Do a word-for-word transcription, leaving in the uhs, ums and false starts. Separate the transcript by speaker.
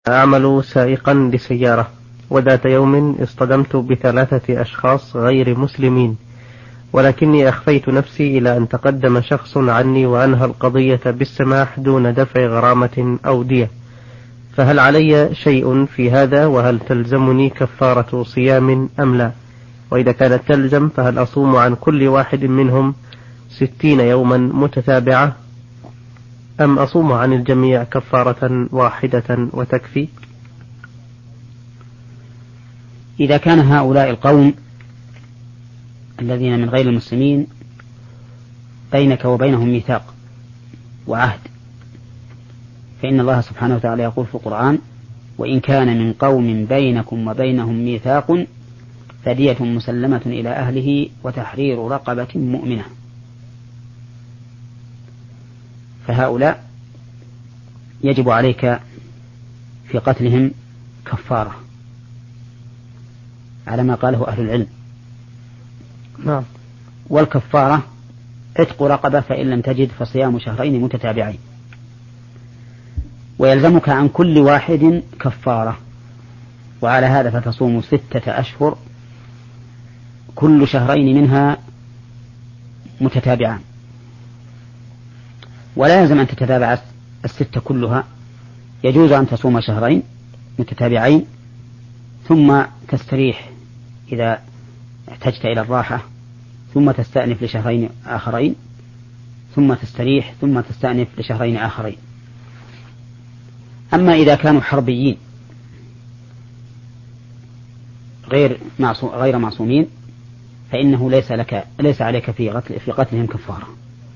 Speaker 1: أعمل سائقا لسيارة، وذات يوم اصطدمت بثلاثة أشخاص غير مسلمين، ولكني أخفيت نفسي إلى أن تقدم شخص عني وأنهى القضية بالسماح دون دفع غرامة أو دية، فهل علي شيء في هذا؟ وهل تلزمني كفارة صيام أم لا؟ وإذا كانت تلزم فهل أصوم عن كل واحد منهم ستين يوما متتابعة أم أصوم عن الجميع كفارة واحدة وتكفي؟
Speaker 2: إذا كان هؤلاء القوم الذين من غير المسلمين بينك وبينهم ميثاق وعهد، فإن الله سبحانه وتعالى يقول في القرآن: وإن كان من قوم بينكم وبينهم ميثاق فدية مسلمة إلى أهله وتحرير رقبة مؤمنة. فهؤلاء يجب عليك في قتلهم كفارة على ما قاله أهل العلم.
Speaker 1: نعم.
Speaker 2: والكفارة عتق رقبة، فإن لم تجد فصيام شهرين متتابعين. ويلزمك عن كل واحد كفارة، وعلى هذا فتصوم ستة أشهر كل شهرين منها متتابعان، ولا يلزم أن تتتابع الستة كلها، يجوز أن تصوم شهرين متتابعين ثم تستريح إذا احتجت إلى الراحة، ثم تستأنف لشهرين آخرين، ثم تستريح، ثم تستأنف لشهرين آخرين. أما إذا كانوا حربيين غير معصوم غير معصومين فإنه ليس لك ليس عليك في قتل في قتلهم كفارة.